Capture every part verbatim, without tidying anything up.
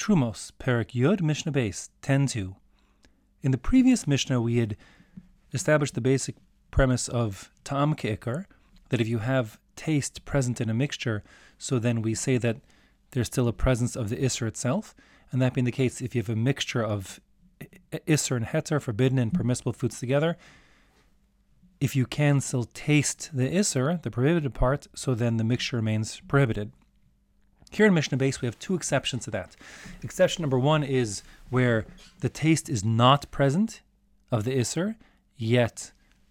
Trumos, Perek Yud, Mishnah Beis, ten two. In the previous Mishnah, we had established the basic premise of Ta'am Ke'ikar, that if you have taste present in a mixture, so then we say that there's still a presence of the Isser itself, and that being the case, if you have a mixture of Isser and Heter, forbidden and permissible foods together, if you can still taste the Isser, the prohibited part, so then the mixture remains prohibited. Here in Mishnah Beis, we have two exceptions to that. Exception number one is where the taste is not present of the Isser, yet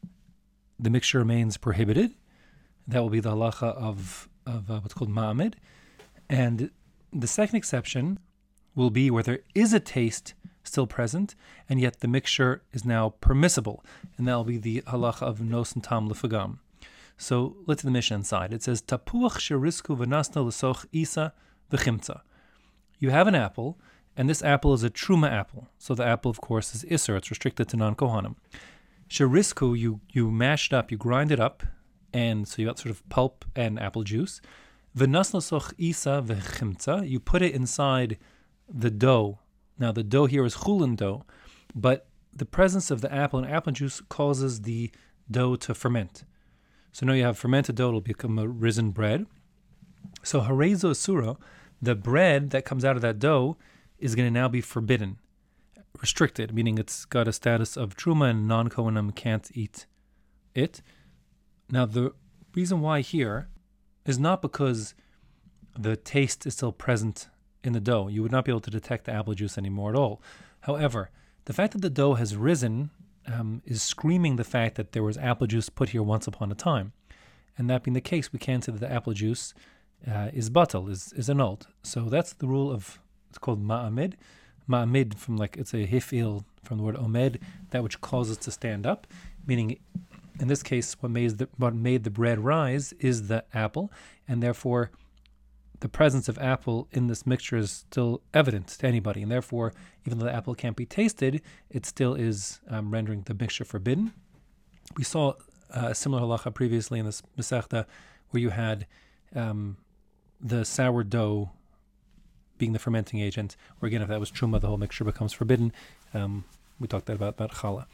the mixture remains prohibited. That will be the halacha of, of uh, what's called ma'amid. And the second exception will be where there is a taste still present, and yet the mixture is now permissible. And that will be the halacha of nos and tam lefagam. So let's see the Mishnah inside. It says, Tapuach sherisku v'nasna l'soch isa v'chimtza. You have an apple, and this apple is a truma apple. So the apple, of course, is isser. It's restricted to non-kohanim. Sherisku, you you mash it up, you grind it up, and so you got sort of pulp and apple juice. V'nasna l'soch isa v'chimtza. You put it inside the dough. Now the dough here is chulin dough, but the presence of the apple and apple juice causes the dough to ferment. So now you have fermented dough, it'll become a risen bread. So harezo asura, the bread that comes out of that dough is going to now be forbidden, restricted, meaning it's got a status of truma and non-kohanim can't eat it. Now the reason why here is not because the taste is still present in the dough. You would not be able to detect the apple juice anymore at all. However, the fact that the dough has risen Um, is screaming the fact that there was apple juice put here once upon a time. And that being the case, we can say that the apple juice uh, is batal, is, is annulled. So that's the rule of, it's called ma'amid. Ma'amid, from like, it's a hifil from the word omed, that which causes to stand up, meaning in this case, what made the, what made the bread rise is the apple, and therefore the presence of apple in this mixture is still evident to anybody, and therefore, even though the apple can't be tasted, it still is um, rendering the mixture forbidden. We saw uh, a similar halacha previously in this Masechta, where you had um, the sourdough being the fermenting agent, or again, if that was truma, the whole mixture becomes forbidden. Um, we talked about, about challah.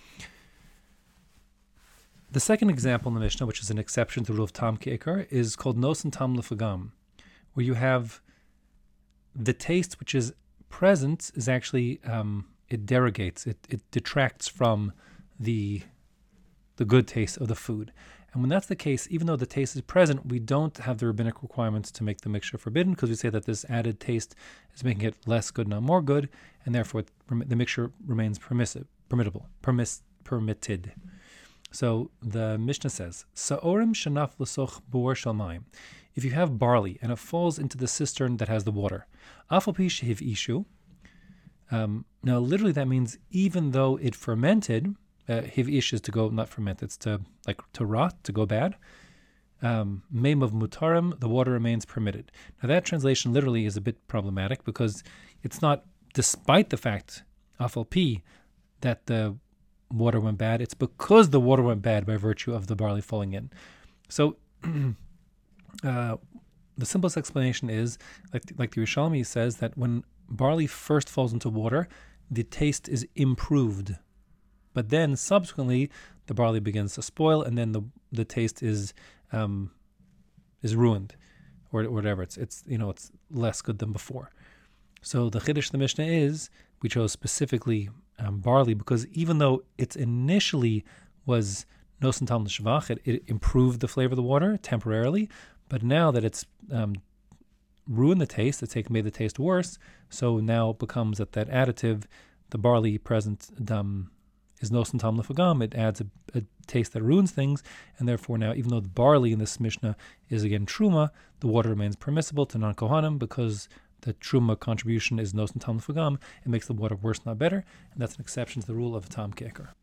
The second example in the Mishnah, which is an exception to the rule of tam ke'ikar, is called nos and tam lefagam, where you have the taste which is present is actually, um, it derogates, it, it detracts from the the good taste of the food. And when that's the case, even though the taste is present, we don't have the rabbinic requirements to make the mixture forbidden, because we say that this added taste is making it less good, not more good, and therefore the mixture remains permissive, permittable, permiss, permitted. So the Mishnah says, Sa'orim shanaf l'soch bor shalmayim. If you have barley and it falls into the cistern that has the water, afal shehiv ishu. Um, now, literally, that means even though it fermented, uh, hiv ish is to go not ferment, it's to like to rot, to go bad. Um, Meim of mutarim, the water remains permitted. Now, that translation literally is a bit problematic because it's not despite the fact afal pi that the water went bad. It's because the water went bad by virtue of the barley falling in. So. Uh, the simplest explanation is, like, like the Yerushalmi says, that when barley first falls into water, the taste is improved. But then, subsequently, the barley begins to spoil, and then the the taste is um, is ruined, or, or whatever. It's it's you know it's less good than before. So the Chiddush of the Mishnah is we chose specifically um, barley because even though it initially was nos and tam l'shvach, it, it improved the flavor of the water temporarily. But now that it's um, ruined the taste, it's made the taste worse, so now it becomes that that additive, the barley present um, is nos and tam lefagam, it adds a, a taste that ruins things, and therefore now, even though the barley in this Mishnah is again truma, the water remains permissible to non-kohanim because the truma contribution is nos and tam lefagam. It makes the water worse, not better, and that's an exception to the rule of tam ke'ikar.